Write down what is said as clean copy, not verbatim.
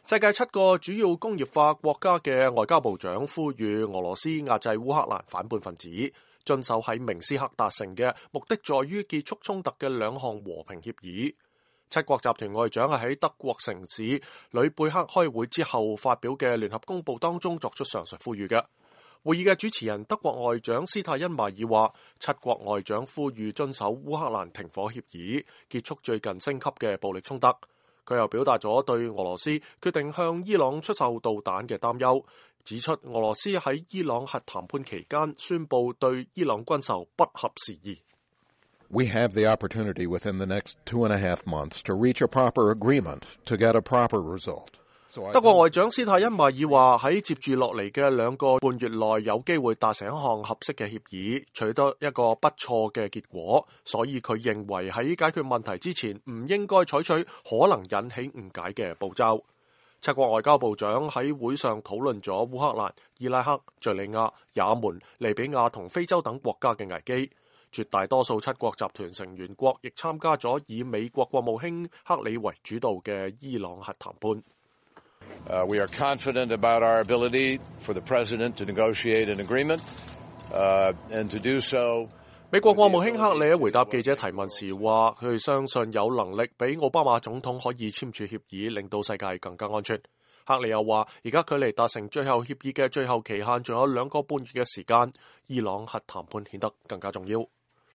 世界7個主要工業化國家嘅外交部長呼籲俄羅斯壓制烏克蘭反叛分子，遵守喺明斯克達成嘅目的在於結束衝突嘅2項和平協議。7國集團外長係喺德國城市呂貝克開會之後發表嘅聯合公報當中作出上述呼籲嘅。會議嘅主持人德國外長施泰因邁爾話，7國外長呼籲遵守烏克蘭停火協議，結束最近升級嘅暴力衝突。佢又表達咗對俄羅斯決定向伊朗出售導彈嘅擔憂，指出俄羅斯喺伊朗核談判期間宣布對伊朗軍售不合時宜。 We have the opportunity within the next 2.5 months to reach a proper agreement to get a proper result. 德國外長施泰因邁爾話喺接住落嚟嘅2個半月內有機會達成一項合適嘅協議，取得一個不錯嘅結果，所以佢認為喺解決問題之前唔應該採取可能引起誤解嘅步驟。7國外交部長喺會上討論咗烏克蘭、伊拉克、敘利亞、也門、利比亞同非洲等國家嘅危機。絕大多數7國集團成員國亦參加咗以美國國務卿克里為主導嘅伊朗核談判。 We are confident about our ability for the president to negotiate an agreement, and to do so. 美國國務卿克里回答記者提問時話，佢相信有能力俾奧巴馬總統可以簽署協議，令到世界更加安全。克里又話，而家距離達成最後協議嘅最後期限仲有2個半月嘅時間，伊朗核談判顯得更加重要。